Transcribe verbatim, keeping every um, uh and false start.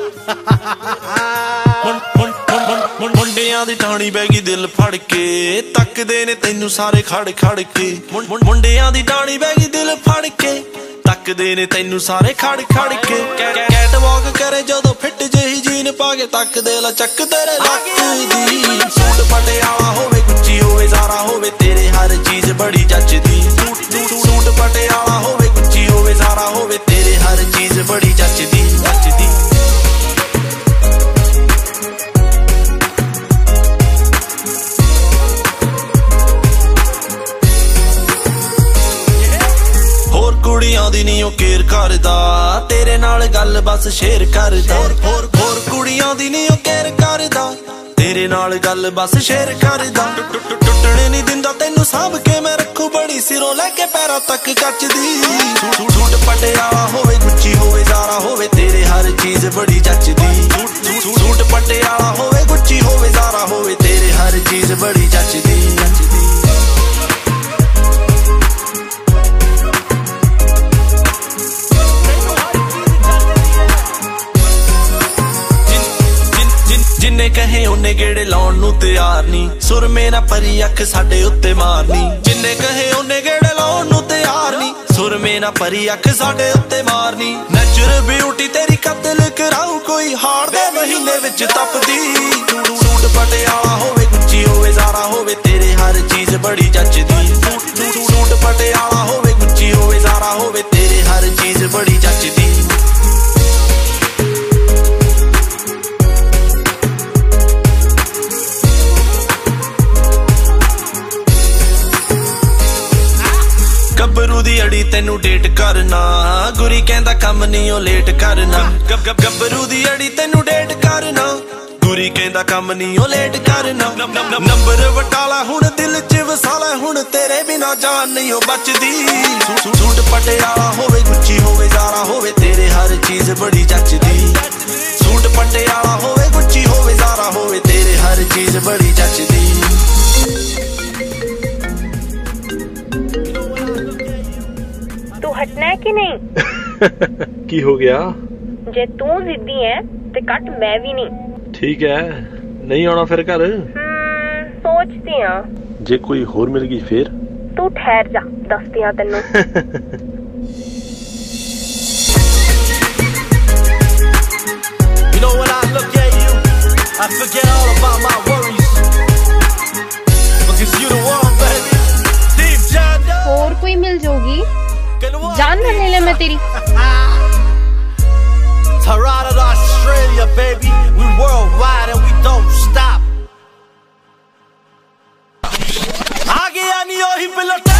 ਮੁੰਡਿਆਂ ਦੀ ਟਾਣੀ ਬਹਿ ਗਈ ਦਿਲ ਫੜ ਕੇ, ਤੱਕਦੇ ਨੇ ਤੈਨੂੰ ਸਾਰੇ ਖੜ ਖੜ ਕੇ। ਮੁੰਡਿਆਂ ਦੀ ਟਾਣੀ ਬਹਿ ਗਈ ਦਿਲ ਫੜ ਕੇ, ਤੱਕਦੇ ਨੇ ਤੈਨੂੰ ਸਾਰੇ ਖੜ ਖੜ ਕੇ। ਕੈਟ ਵਾਕ ਕਰੇ ਜਦੋਂ ਫਿੱਟ ਜਿਹੀ ਜੀਨ ਪਾ ਕੇ, ਤੱਕਦੇ ਲਾ ਚੱਕ ਤੇਰੇ ਲੱਕ ਦੀ। ਸੂਟ ਪਟਿਆਲਾ ਹੋਵੇ, ਗੁੱਚੀ ਹੋਵੇ, ਜ਼ਾਰਾ ਹੋਵੇ, ਤੇਰੇ ਹਰ ਚੀਜ਼ ਬੜੀ ਜੱਚਦੀ। ਸੂਟ ਪਟਿਆਲਾ ਹੋਵੇ, ਗੁੱਚੀ ਹੋਵੇ, ਜ਼ਾਰਾ ਹੋਵੇ, ਤੇਰੇ ਹਰ ਚੀਜ਼ ਬੜੀ ਜੱਚਦੀ ਜੱਚਦੀ। ਕੁੜੀਆਂ ਦੀ ਨੀ ਉਹ ਕੇਅਰ ਕਰਦਾ, ਤੇਰੇ ਨਾਲ ਗੱਲ ਬਸ ਸ਼ੇਅਰ ਕਰਦਾ। ਹੋਰ ਹੋਰ ਕੁੜੀਆਂ ਦੀ ਨੀ ਉਹ ਕੇਅਰ ਕਰਦਾ, ਤੇਰੇ ਨਾਲ ਗੱਲ ਬਸ ਸ਼ੇਅਰ ਕਰਦਾ। ਟੁੱਟਣੇ ਨੀ ਦਿੰਦਾ ਤੈਨੂੰ ਸਾਂਭ ਕੇ ਮੈਂ ਰੱਖੂ, ਬੜੀ ਸਿਰੋਂ ਲੈ ਕੇ ਪੈਰਾਂ ਤੱਕ ਕੱਚਦੀ। ਸੂਟ ਪਟਿਆਲਾ ਹੋਵੇ, ਗੁੱਚੀ ਹੋਵੇ, ਜ਼ਾਰਾ ਹੋਵੇ, ਤੇਰੇ ਹਰ ਚੀਜ਼ ਬੜੀ ਜੱਚਦੀ। ਸੂਟ ਪਟਿਆਲਾ ਹੋਵੇ, ਗੁੱਚੀ ਹੋਵੇ, ਜ਼ਾਰਾ ਹੋਵੇ, ਤੇਰੇ ਹਰ ਚੀਜ਼ ਬੜੀ ਜੱਚਦੀ ਜੱਚਦੀ। ਜਿੰਨੇ ਕਹੇ ਉਹਨੇ ਗੇੜੇ ਲਾਉਣ ਨੂੰ ਤਿਆਰ ਨੀ, ਸੁਰਮੇ ਨਾ ਪਰੀ ਅੱਖ ਸਾਡੇ ਉੱਤੇ ਮਾਰਨੀ। ਜਿੰਨੇ ਕਹੇ ਉਹਨੇ ਗੇੜੇ ਲਾਉਣ ਨੂੰ ਤਿਆਰ ਨੀ, ਸੁਰਮੇ ਨਾ ਪਰੀ ਅੱਖ ਸਾਡੇ ਉੱਤੇ ਮਾਰਨੀ। ਨੈਚੁਰਲ ਬਿਊਟੀ ਤੇਰੀ ਕਤਲ ਕਰਾਉ, ਕੋਈ ਹਾੜ ਦੇ ਮਹੀਨੇ ਵਿੱਚ ਤਪਦੀ। ਸੂਟ ਪਟਿਆਲਾ ਹੋਵੇ, ਗੁੱਚੀ ਹੋਵੇ, ਜ਼ਾਰਾ ਹੋਵੇ, ਤੇਰੇ ਹਰ ਚੀਜ਼ ਬੜੀ ਜੱਚਦੀ। ਸੂਟ ਪਟਿਆਲਾ ਹੋਵੇ, ਗੁੱਚੀ ਹੋਵੇ, ਜ਼ਾਰਾ ਹੋਵੇ, ਤੇਰੇ ਹਰ ਚੀਜ਼ ਬੜੀ ਜੱਚਦੀ। ਗੱਭਰੂ ਦੀ ਅੜੀ ਤੈਨੂੰ ਡੇਟ ਕਰਨਾ, ਗੁਰੀ ਕਹਿੰਦਾ ਕੰਮ ਨੀ ਉਹ ਲੇਟ ਕਰਨਾ। ਗੱਭਰੂ ਦੀ ਅੜੀ ਤੈਨੂੰ ਡੇਟ ਕਰਨਾ, ਗੁਰੀ ਕਹਿੰਦਾ ਕੰਮ ਨੀ ਉਹ ਲੇਟ ਕਰਨਾ। ਨੰਬਰ ਵਟਾਲਾ ਹੁਣ ਦਿਲ ਚ ਵਸਾਲਾ, ਹੁਣ ਤੇਰੇ ਬਿਨਾ ਜਾਨ ਨਹੀਂ ਉਹ ਬਚਦੀ। ਸੂਟ ਪਟਿਆਲਾ ਹੋਵੇ, ਗੁੱਚੀ ਹੋਵੇ, ਜ਼ਾਰਾ ਹੋਵੇ, ਤੇਰੇ ਹਰ ਚੀਜ਼ ਬੜੀ ਜੱਚਦੀ। ਸੂਟ ਪਟਿਆਲਾ ਹੋਵੇ, ਗੁੱਚੀ ਹੋਵੇ, ਜ਼ਾਰਾ ਹੋਵੇ, ਤੇਰੇ ਹਰ ਚੀਜ਼ ਬੜੀ ਜੱਚਦੀ। तू हटना है कि नहीं? की हो गया? जे तू जिद्दी है ते कट मैं भी नहीं। ठीक है, नहीं आना फिर घर? हम्म, सोचती हां। जे कोई होर मिल गई फिर? तू ठहर जा, दसदी हां तैनू। You know when I look at you, I forget all about my worries, because you the one, baby. Deep down. और कोई मिल जाओगी? जान न ले ले मैं तेरी। Toronto to Australia, baby. We worldwide and we don't stop. आगे आनी ओही पिलट